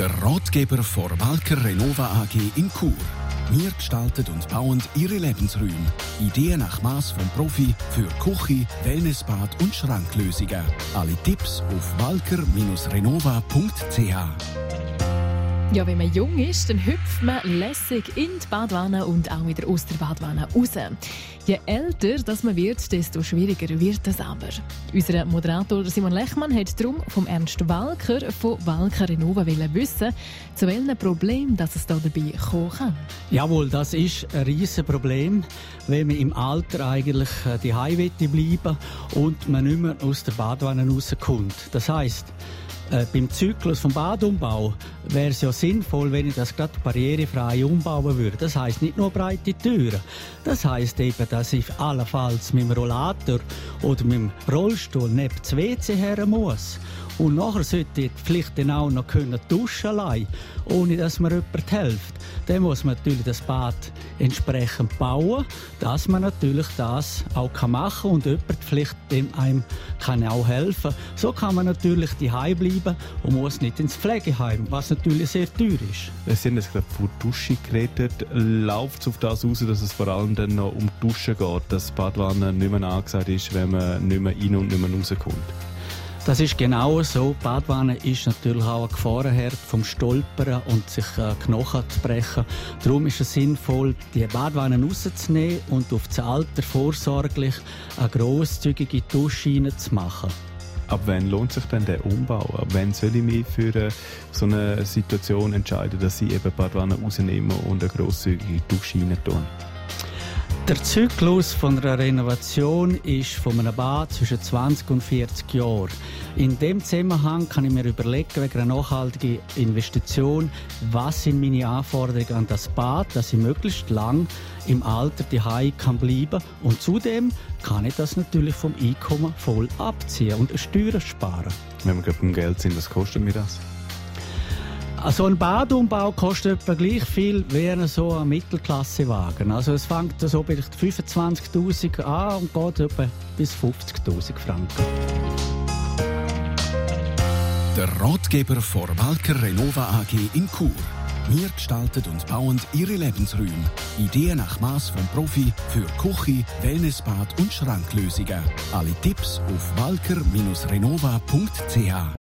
Der Ratgeber von Walker Renova AG in Chur. Wir gestalten und bauen Ihre Lebensräume. Ideen nach Maß vom Profi für Küche, Wellnessbad und Schranklösungen. Alle Tipps auf walker-renova.ch. Ja, wenn man jung ist, dann hüpft man lässig in die Badwanne und auch wieder aus der Badwanne raus. Je älter das man wird, desto schwieriger wird das aber. Unser Moderator Simon Lechmann hat darum vom Ernst Walker von Walker Renova wissen, zu welchen Problemen es da dabei kommen kann. Jawohl, das ist ein riesiges Problem, wenn man im Alter eigentlich daheim bleiben und man nicht mehr aus der Badwanne rauskommt. Das heisst, beim Zyklus vom Badumbau wäre es ja sinnvoll, wenn ich das gerade barrierefrei umbauen würde. Das heisst nicht nur breite Türen. Das heisst eben, dass ich allenfalls mit dem Rollator oder mit dem Rollstuhl neben das WC her muss. Und nachher sollte ich vielleicht dann auch noch duschen allein, ohne dass mir jemand hilft. Dann muss man natürlich das Bad entsprechend bauen, dass man natürlich das auch machen kann und jemand vielleicht einem kann auch helfen. So kann man natürlich daheim bleiben und muss nicht ins Pflegeheim, was natürlich sehr teuer ist. Wir sind jetzt gerade von Dusche geredet. Läuft es auf das raus, dass es vor allem dann noch um die Dusche geht, dass die Badwanne nicht mehr angesagt ist, wenn man nicht mehr rein und nicht mehr rauskommt? Das ist genau so. Die Badwanne ist natürlich auch ein Gefahrenherd vom Stolpern und sich Knochen zu brechen. Darum ist es sinnvoll, die Badwanne rauszunehmen und auf das Alter vorsorglich eine grosszügige Dusche zu machen. Ab wann lohnt sich denn der Umbau? Ab wann soll ich mich für so eine Situation entscheiden, dass ich eben die Badwanne rausnehme und eine grosszügige Dusche rein tue? Der Zyklus von einer Renovation ist von einem Bad zwischen 20 und 40 Jahren. In dem Zusammenhang kann ich mir überlegen, wegen einer nachhaltigen Investition, was sind meine Anforderungen an das Bad, dass ich möglichst lang im Alter daheim bleiben kann. Und zudem kann ich das natürlich vom Einkommen voll abziehen und Steuern sparen. Wenn wir gerade beim Geld sind, was kostet mir das? Also ein Badumbau kostet etwa gleich viel wie so ein Mittelklassewagen. Also es fängt so bei 25'000 an und geht etwa bis 50'000 Franken. Der Ratgeber von Walker Renova AG in Chur. Wir gestalten und bauen Ihre Lebensräume. Ideen nach Maß vom Profi für Küche, Wellnessbad und Schranklösungen. Alle Tipps auf walker-renova.ch.